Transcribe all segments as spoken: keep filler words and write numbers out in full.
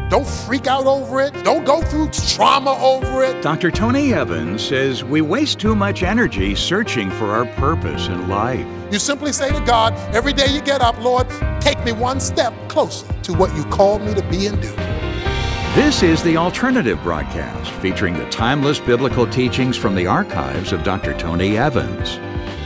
Don't freak out over it. Don't go through trauma over it. Doctor Tony Evans says we waste too much energy searching for our purpose in life. You simply say to God, every day you get up, Lord, take me one step closer to what you called me to be and do. This is The Alternative Broadcast, featuring the timeless biblical teachings from the archives of Doctor Tony Evans.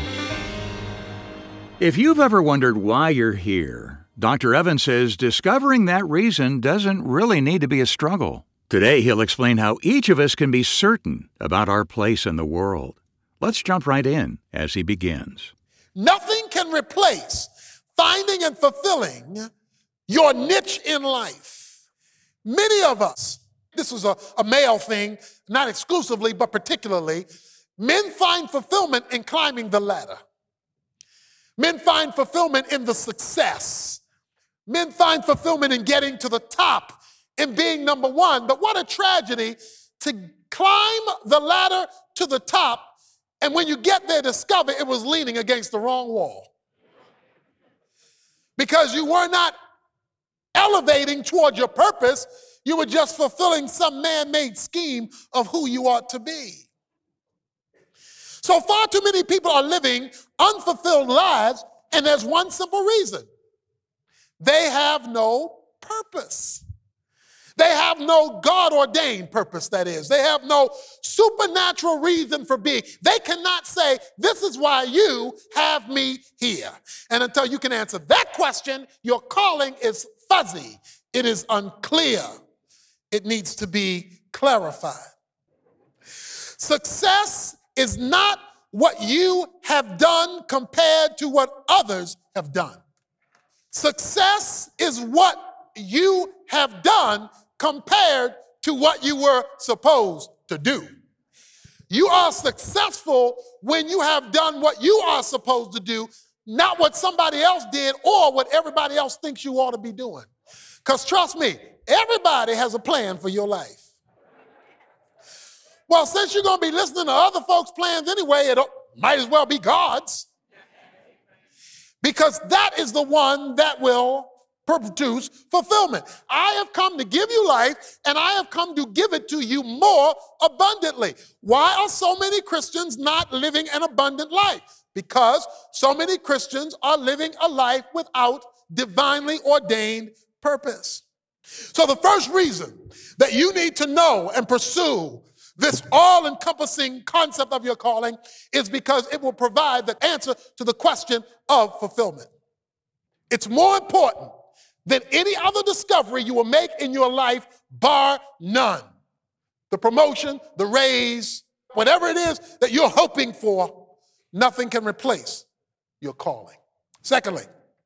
If you've ever wondered why you're here, Doctor Evans says discovering that reason doesn't really need to be a struggle. Today, he'll explain how each of us can be certain about our place in the world. Let's jump right in as he begins. Nothing can replace finding and fulfilling your niche in life. Many of us, this is a, a male thing, not exclusively, but particularly, men find fulfillment in climbing the ladder. Men find fulfillment in the success. Men find fulfillment in getting to the top, in being number one. But what a tragedy to climb the ladder to the top, and when you get there, discover it was leaning against the wrong wall. Because you were not elevating toward your purpose, you were just fulfilling some man-made scheme of who you ought to be. So far too many people are living unfulfilled lives, and there's one simple reason. They have no purpose. They have no God-ordained purpose, that is. They have no supernatural reason for being. They cannot say, this is why you have me here. And until you can answer that question, your calling is fuzzy. It is unclear. It needs to be clarified. Success is not what you have done compared to what others have done. Success is what you have done compared to what you were supposed to do. You are successful when you have done what you are supposed to do, not what somebody else did or what everybody else thinks you ought to be doing. Because trust me, everybody has a plan for your life. Well, since you're going to be listening to other folks' plans anyway, it might as well be God's. Because that is the one that will produce fulfillment. I have come to give you life, and I have come to give it to you more abundantly. Why are so many Christians not living an abundant life? Because so many Christians are living a life without divinely ordained purpose. So the first reason that you need to know and pursue this all-encompassing concept of your calling is because it will provide the answer to the question of fulfillment. It's more important than any other discovery you will make in your life, bar none. The promotion, the raise, whatever it is that you're hoping for, nothing can replace your calling. Secondly,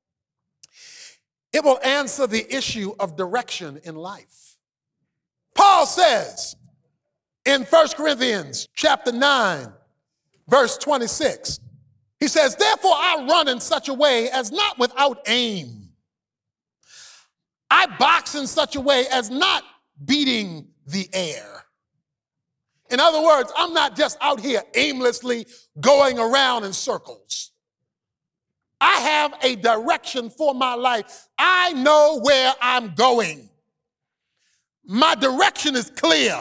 it will answer the issue of direction in life. Paul says, in First Corinthians chapter nine, verse twenty-six, he says, therefore I run in such a way as not without aim. I box in such a way as not beating the air. In other words, I'm not just out here aimlessly going around in circles. I have a direction for my life. I know where I'm going. My direction is clear.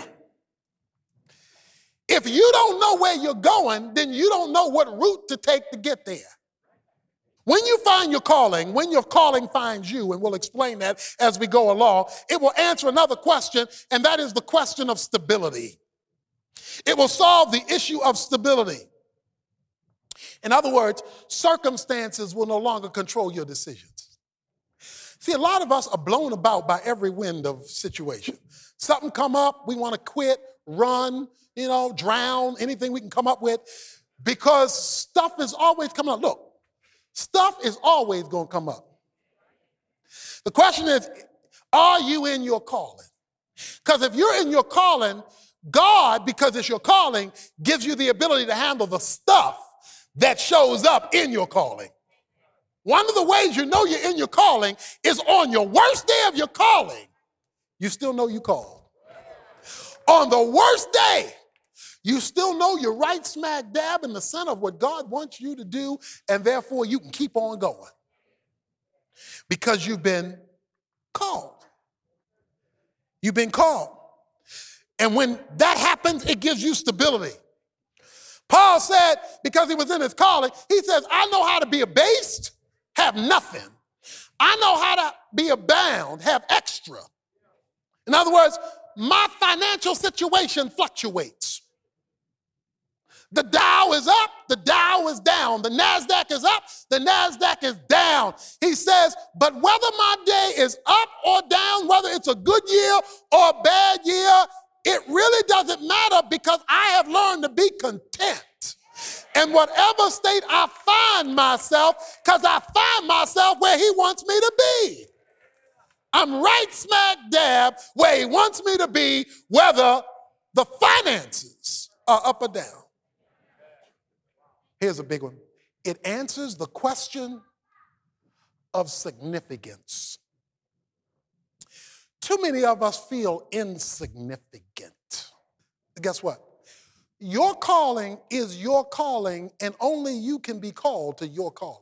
If you don't know where you're going, then you don't know what route to take to get there. When you find your calling, when your calling finds you, and we'll explain that as we go along, it will answer another question, and that is the question of stability. It will solve the issue of stability. In other words, circumstances will no longer control your decisions. See, a lot of us are blown about by every wind of situation. Something come up, we want to quit, run, you know, drown, anything we can come up with, because stuff is always coming up. Look, stuff is always going to come up. The question is, are you in your calling? Because if you're in your calling, God, because it's your calling, gives you the ability to handle the stuff that shows up in your calling. One of the ways you know you're in your calling is on your worst day of your calling, you still know you called. On the worst day, you still know you're right smack dab in the center of what God wants you to do, and therefore you can keep on going because you've been called. You've been called. And when that happens, it gives you stability. Paul said, because he was in his calling, he says, I know how to be abased, have nothing. I know how to be abound, have extra. In other words, my financial situation fluctuates. The Dow is up, the Dow is down. The NASDAQ is up, the NASDAQ is down. He says, but whether my day is up or down, whether it's a good year or a bad year, it really doesn't matter because I have learned to be content in whatever state I find myself, because I find myself where he wants me to be. I'm right smack dab where he wants me to be, whether the finances are up or down. Here's a big one. It answers the question of significance. Too many of us feel insignificant. Guess what? Your calling is your calling, and only you can be called to your calling.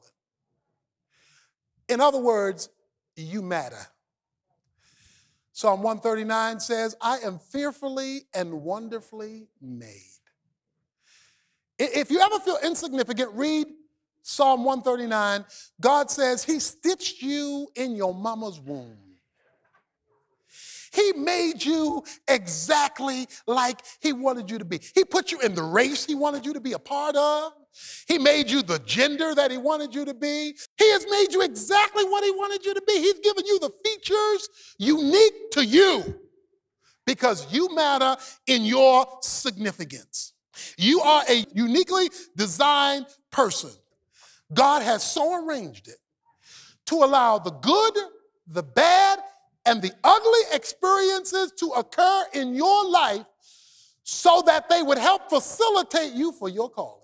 In other words, you matter. Psalm one thirty-nine says, I am fearfully and wonderfully made. If you ever feel insignificant, read Psalm one thirty-nine. God says he stitched you in your mama's womb. He made you exactly like he wanted you to be. He put you in the race he wanted you to be a part of. He made you the gender that he wanted you to be. He has made you exactly what he wanted you to be. He's given you the features unique to you because you matter in your significance. You are a uniquely designed person. God has so arranged it to allow the good, the bad, and the ugly experiences to occur in your life so that they would help facilitate you for your calling.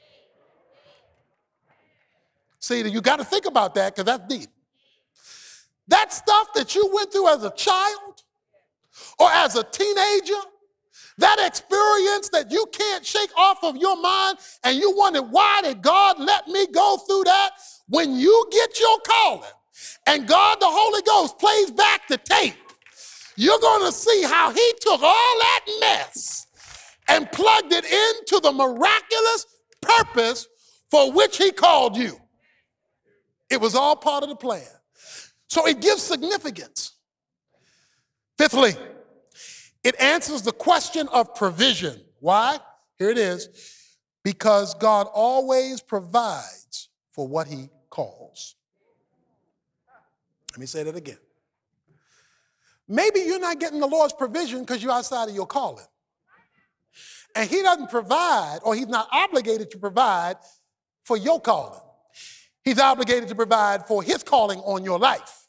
See, you got to think about that because that's deep. That stuff that you went through as a child or as a teenager, that experience that you can't shake off of your mind and you wonder, why did God let me go through that? When you get your calling and God the Holy Ghost plays back the tape, you're going to see how he took all that mess and plugged it into the miraculous purpose for which he called you. It was all part of the plan. So it gives significance. Fifthly, it answers the question of provision. Why? Here it is. Because God always provides for what he calls. Let me say that again. Maybe you're not getting the Lord's provision because you're outside of your calling. And he doesn't provide, or he's not obligated to provide for your calling. He's obligated to provide for his calling on your life.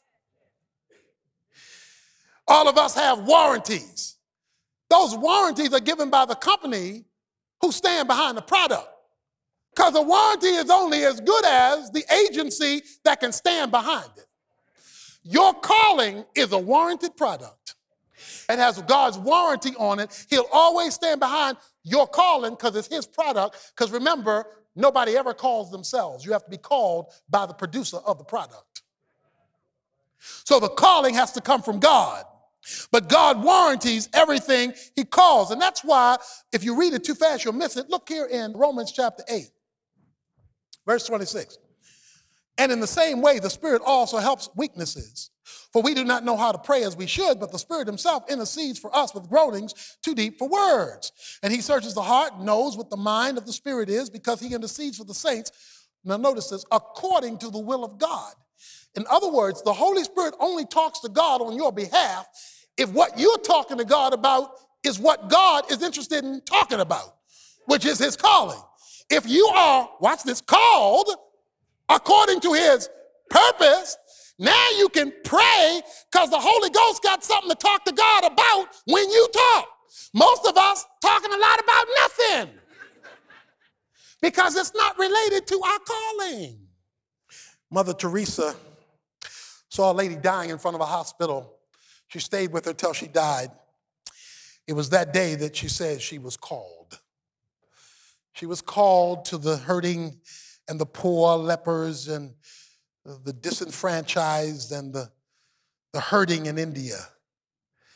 All of us have warranties. Those warranties are given by the company who stand behind the product. Because a warranty is only as good as the agency that can stand behind it. Your calling is a warranted product. It has God's warranty on it. He'll always stand behind your calling because it's his product. Because remember, nobody ever calls themselves. You have to be called by the producer of the product. So the calling has to come from God. But God warranties everything he calls. And that's why, if you read it too fast, you'll miss it. Look here in Romans chapter eight, verse twenty-six. And in the same way, the Spirit also helps weaknesses. For we do not know how to pray as we should, but the Spirit himself intercedes for us with groanings too deep for words. And he searches the heart, knows what the mind of the Spirit is, because he intercedes for the saints. Now notice this, according to the will of God. In other words, the Holy Spirit only talks to God on your behalf if what you're talking to God about is what God is interested in talking about, which is his calling. If you are, watch this, called according to his purpose, now you can pray because the Holy Ghost got something to talk to God about when you talk. Most of us talking a lot about nothing because it's not related to our calling. Mother Teresa saw a lady dying in front of a hospital. She stayed with her till she died. It was that day that she said she was called. She was called to the hurting and the poor, lepers and the disenfranchised and the, the hurting in India.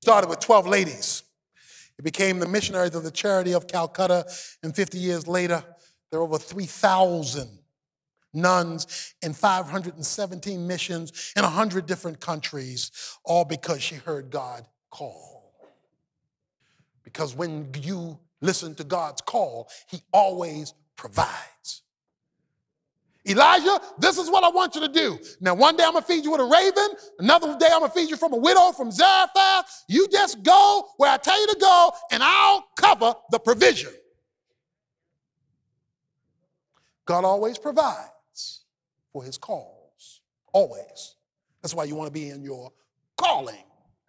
Started with twelve ladies. He became the missionaries of the Charity of Calcutta, and fifty years later, there are over three thousand nuns in five hundred seventeen missions in one hundred different countries, all because she heard God call. Because when you listen to God's call, he always provides. Elijah, this is what I want you to do. Now, one day I'm going to feed you with a raven. Another day I'm going to feed you from a widow from Zarephath. You just go where I tell you to go, and I'll cover the provision. God always provides for his calls. Always. That's why you want to be in your calling.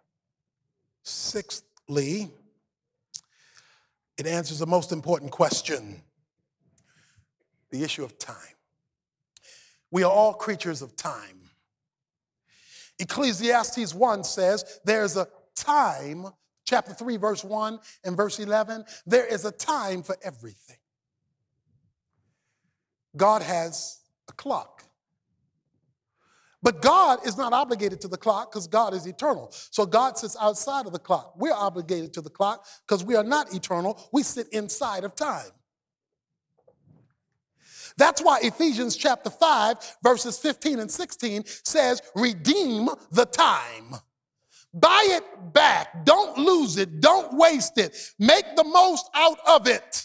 Sixthly, it answers the most important question, the issue of time. We are all creatures of time. Ecclesiastes one says there's a time, chapter three, verse one and verse eleven, there is a time for everything. God has a clock. But God is not obligated to the clock because God is eternal. So God sits outside of the clock. We're obligated to the clock because we are not eternal. We sit inside of time. That's why Ephesians chapter five, verses fifteen and sixteen says, redeem the time. Buy it back. Don't lose it. Don't waste it. Make the most out of it.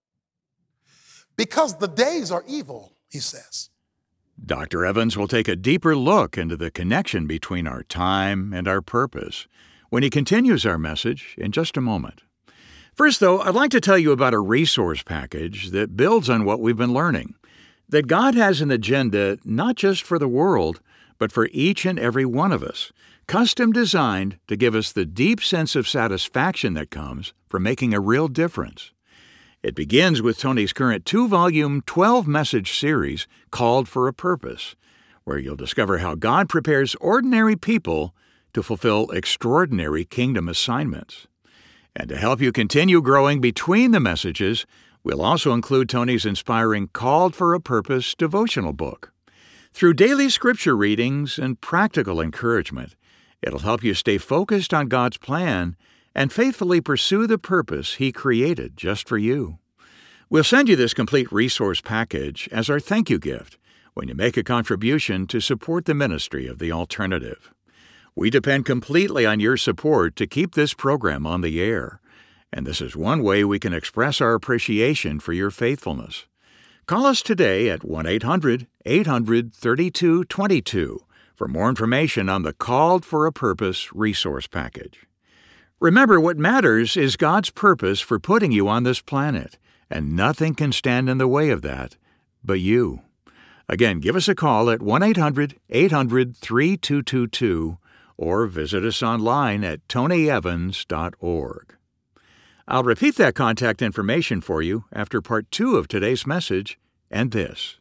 Because the days are evil, he says. Doctor Evans will take a deeper look into the connection between our time and our purpose when he continues our message in just a moment. First, though, I'd like to tell you about a resource package that builds on what we've been learning. That God has an agenda not just for the world, but for each and every one of us, custom designed to give us the deep sense of satisfaction that comes from making a real difference. It begins with Tony's current two-volume, twelve-message series, Called for a Purpose, where you'll discover how God prepares ordinary people to fulfill extraordinary kingdom assignments. And to help you continue growing between the messages, we'll also include Tony's inspiring Called for a Purpose devotional book. Through daily scripture readings and practical encouragement, it'll help you stay focused on God's plan and faithfully pursue the purpose he created just for you. We'll send you this complete resource package as our thank you gift when you make a contribution to support the ministry of The Alternative. We depend completely on your support to keep this program on the air, and this is one way we can express our appreciation for your faithfulness. Call us today at one eight hundred eight hundred thirty-two twenty-two for more information on the Called for a Purpose resource package. Remember, what matters is God's purpose for putting you on this planet, and nothing can stand in the way of that but you. Again, give us a call at one eight hundred eight hundred thirty-two twenty-two or visit us online at tony evans dot org. I'll repeat that contact information for you after part two of today's message and this.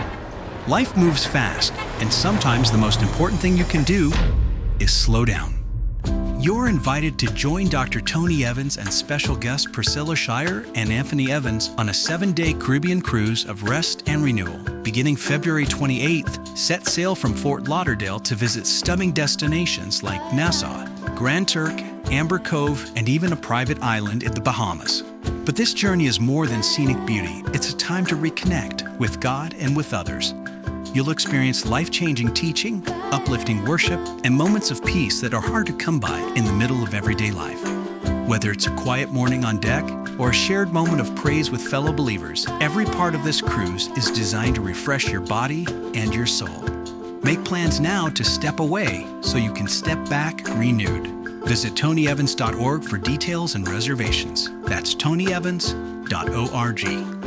Life moves fast, and sometimes the most important thing you can do is slow down. You're invited to join Doctor Tony Evans and special guests Priscilla Shirer and Anthony Evans on a seven-day Caribbean cruise of rest and renewal. Beginning February twenty-eighth, set sail from Fort Lauderdale to visit stunning destinations like Nassau, Grand Turk, Amber Cove, and even a private island in the Bahamas. But this journey is more than scenic beauty. It's a time to reconnect with God and with others. You'll experience life-changing teaching, uplifting worship, and moments of peace that are hard to come by in the middle of everyday life. Whether it's a quiet morning on deck or a shared moment of praise with fellow believers, every part of this cruise is designed to refresh your body and your soul. Make plans now to step away so you can step back renewed. Visit tony evans dot org for details and reservations. That's tony evans dot org.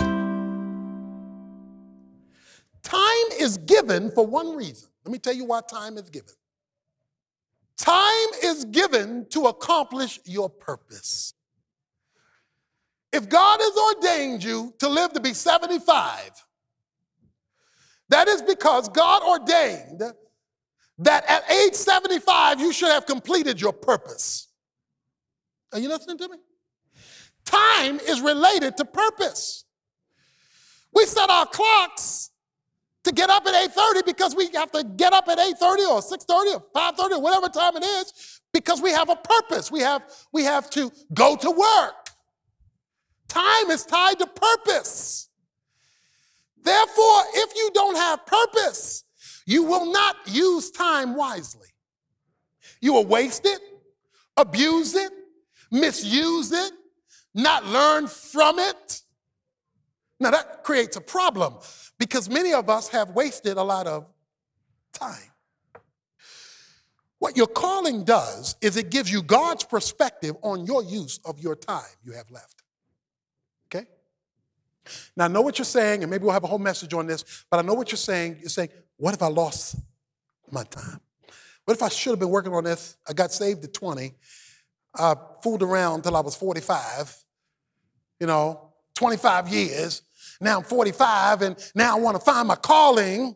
Time is given for one reason. Let me tell you why time is given. Time is given to accomplish your purpose. If God has ordained you to live to be seventy-five, that is because God ordained that at age seventy-five, you should have completed your purpose. Are you listening to me? Time is related to purpose. We set our clocks to get up at eight thirty because we have to get up at eight thirty or six thirty or five thirty or whatever time it is. because we have a purpose. We have, we have to go to work. Time is tied to purpose. Therefore, if you don't have purpose, you will not use time wisely. You will waste it, abuse it, misuse it, not learn from it. Now that creates a problem because many of us have wasted a lot of time. What your calling does is it gives you God's perspective on your use of your time you have left. Okay? Now I know what you're saying, and maybe we'll have a whole message on this, but I know what you're saying. You're saying, what if I lost my time? What if I should have been working on this? I got saved at twenty. I fooled around until I was forty-five. You know, twenty-five years. Now I'm forty-five, and now I want to find my calling.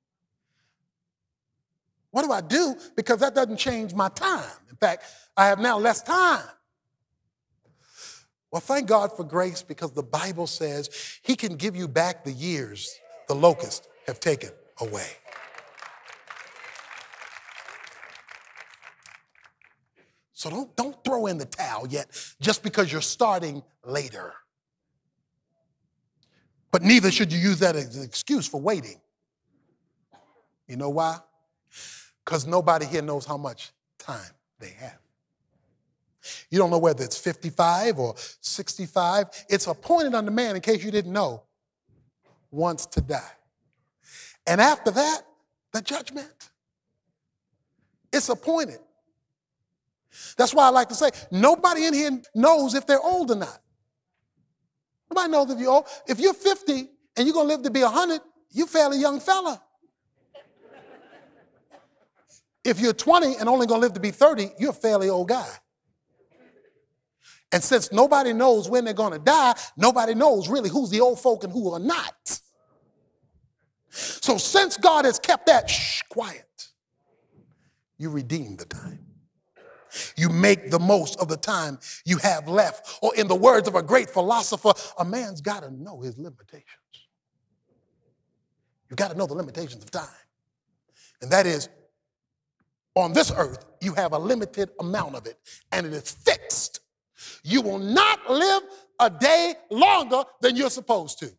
What do I do? Because that doesn't change my time. In fact, I have now less time. Well, thank God for grace because the Bible says he can give you back the years the locusts have taken away. So don't, don't throw in the towel yet just because you're starting later. But neither should you use that as an excuse for waiting. You know why? Because nobody here knows how much time they have. You don't know whether it's fifty-five or sixty-five. It's appointed unto man, in case you didn't know, once to die. And after that, the judgment. It's appointed. That's why I like to say, nobody in here knows if they're old or not. Nobody knows if you're old. If you're fifty and you're going to live to be one hundred, you're a fairly young fella. If you're twenty and only going to live to be thirty, you're a fairly old guy. And since nobody knows when they're going to die, nobody knows really who's the old folk and who are not. So since God has kept that shh, quiet, you redeem the time. You make the most of the time you have left. Or in the words of a great philosopher, a man's got to know his limitations. You've got to know the limitations of time. And that is, on this earth, you have a limited amount of it, and it is fixed. You will not live a day longer than you're supposed to.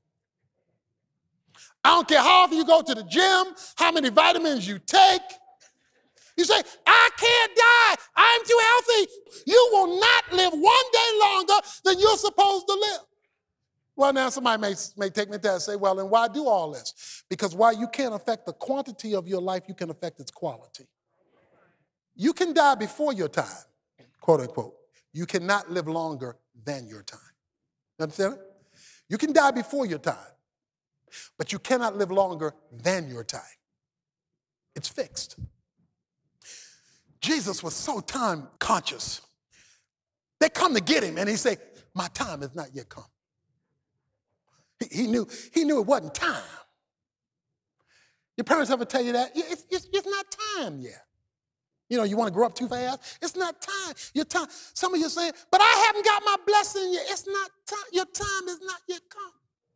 I don't care how often you go to the gym, how many vitamins you take. You say, I can't die. I'm too healthy. You will not live one day longer than you're supposed to live. Well, now somebody may, may take me to that and say, well, then why do all this? Because while you can't affect the quantity of your life, you can affect its quality. You can die before your time, quote unquote. You cannot live longer than your time. Understand it? You can die before your time, but you cannot live longer than your time. It's fixed. Jesus was so time conscious. They come to get him and he said, my time has not yet come. He, he, knew, he knew it wasn't time. Your parents ever tell you that? It's, it's, it's not time yet. You know, you want to grow up too fast? It's not time. Your time. Some of you are saying, but I haven't got my blessing yet. It's not time. Your time is not yet come.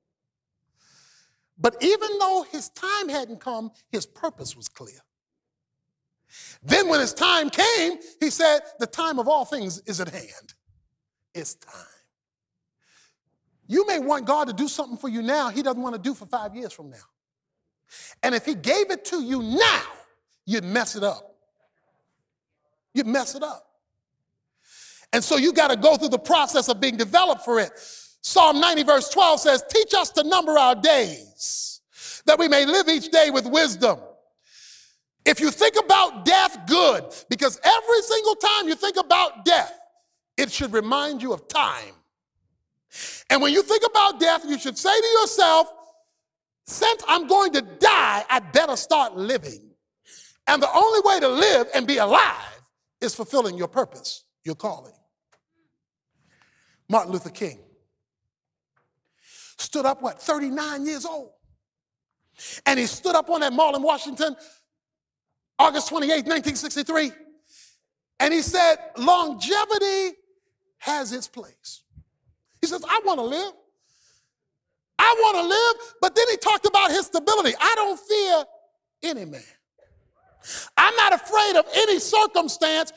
But even though his time hadn't come, his purpose was clear. Then when his time came, he said, the time of all things is at hand. It's time. You may want God to do something for you now he doesn't want to do for five years from now. And if he gave it to you now, you'd mess it up. You'd mess it up. And so you got to go through the process of being developed for it. Psalm ninety verse twelve says, teach us to number our days, that we may live each day with wisdom. If you think about death, good, because every single time you think about death, it should remind you of time. And when you think about death, you should say to yourself, since I'm going to die, I better start living. And the only way to live and be alive is fulfilling your purpose, your calling. Martin Luther King stood up, what, thirty-nine years old? And he stood up on that mall in Washington, August twenty-eighth, nineteen sixty-three, and he said, longevity has its place. He says, I want to live. I want to live, but then he talked about his stability. I don't fear any man. I'm not afraid of any circumstance.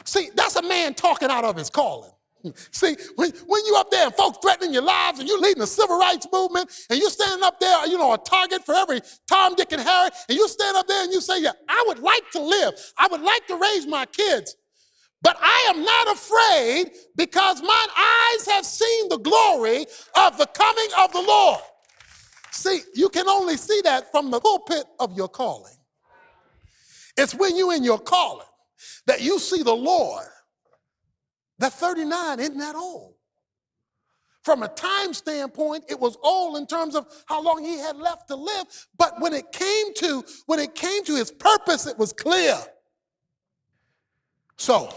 See, that's a man talking out of his calling. See, when, when you up there and folks threatening your lives and you're leading the civil rights movement and you're standing up there, you know, a target for every Tom, Dick, and Harry, and you stand up there and you say, yeah, I would like to live. I would like to raise my kids, but I am not afraid because mine eyes have seen the glory of the coming of the Lord. See, you can only see that from the pulpit of your calling. It's when you're in your calling that you see the Lord. That thirty-nine isn't that old. From a time standpoint, it was old in terms of how long he had left to live. But when it came to, when it came to his purpose, it was clear. So,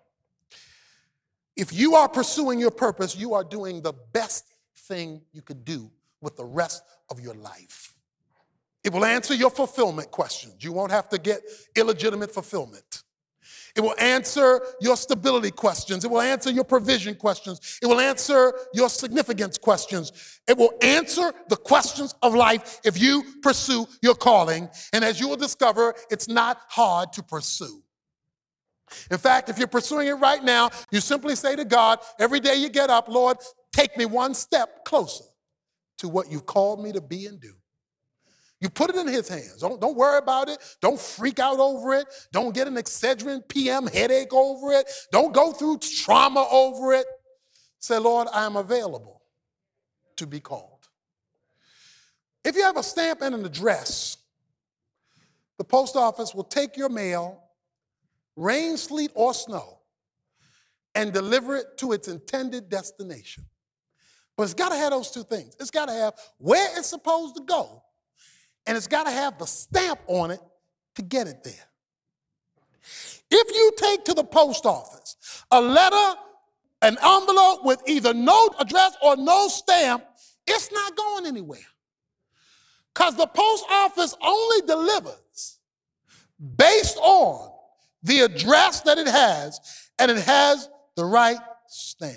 if you are pursuing your purpose, you are doing the best thing you could do with the rest of your life. It will answer your fulfillment questions. You won't have to get illegitimate fulfillment. It will answer your stability questions. It will answer your provision questions. It will answer your significance questions. It will answer the questions of life if you pursue your calling. And as you will discover, it's not hard to pursue. In fact, if you're pursuing it right now, you simply say to God, every day you get up, Lord, take me one step closer to what you've called me to be and do. You put it in his hands. Don't, don't worry about it. Don't freak out over it. Don't get an Excedrin P M headache over it. Don't go through trauma over it. Say, Lord, I am available to be called. If you have a stamp and an address, the post office will take your mail, rain, sleet, or snow, and deliver it to its intended destination. But it's got to have those two things. It's got to have where it's supposed to go, and it's got to have the stamp on it to get it there. If you take to the post office a letter, an envelope with either no address or no stamp, it's not going anywhere. Because the post office only delivers based on the address that it has, and it has the right stamp.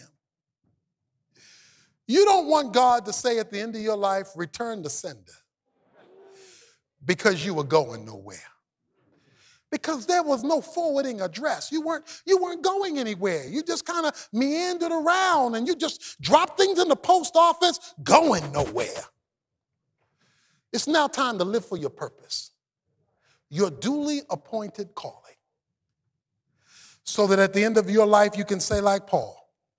You don't want God to say at the end of your life, return the sender, because you were going nowhere. Because there was no forwarding address. You weren't, you weren't going anywhere. You just kind of meandered around and you just dropped things in the post office, going nowhere. It's now time to live for your purpose, your duly appointed calling, so that at the end of your life you can say like Paul,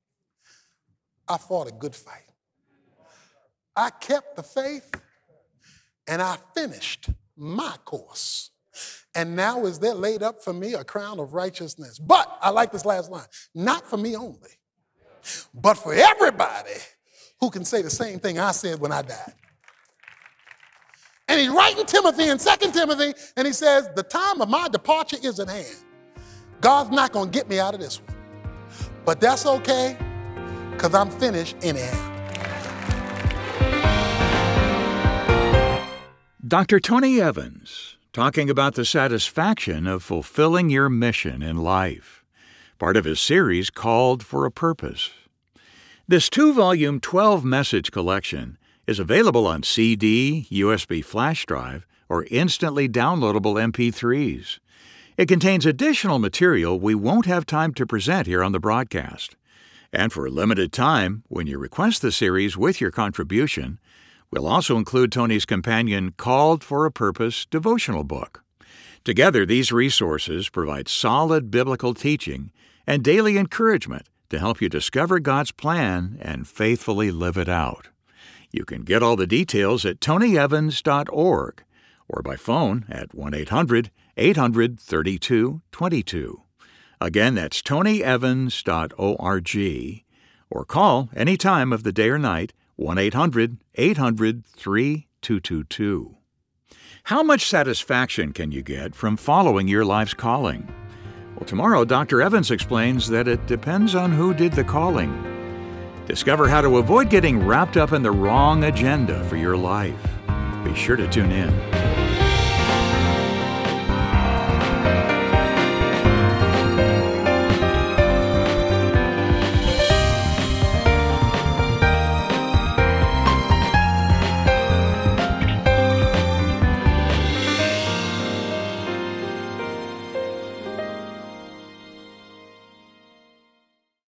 I fought a good fight. I kept the faith and I finished my course. And now is there laid up for me a crown of righteousness. But, I like this last line, not for me only, but for everybody who can say the same thing I said when I died. And he's writing Timothy in Second Timothy, and he says, the time of my departure is at hand. God's not going to get me out of this one. But that's okay, because I'm finished anyhow. Doctor Tony Evans, talking about the satisfaction of fulfilling your mission in life, part of his series Called for a Purpose. This two-volume, twelve-message collection is available on C D, U S B flash drive, or instantly downloadable M P threes. It contains additional material we won't have time to present here on the broadcast. And for a limited time, when you request the series with your contribution, we'll also include Tony's companion Called for a Purpose devotional book. Together, these resources provide solid biblical teaching and daily encouragement to help you discover God's plan and faithfully live it out. You can get all the details at tony evans dot org or by phone at one eight hundred eight hundred thirty-two twenty-two. Again, that's tony evans dot org, or call any time of the day or night, one eight hundred eight hundred three two two two. How much satisfaction can you get from following your life's calling? Well, tomorrow, Doctor Evans explains that it depends on who did the calling. Discover how to avoid getting wrapped up in the wrong agenda for your life. Be sure to tune in.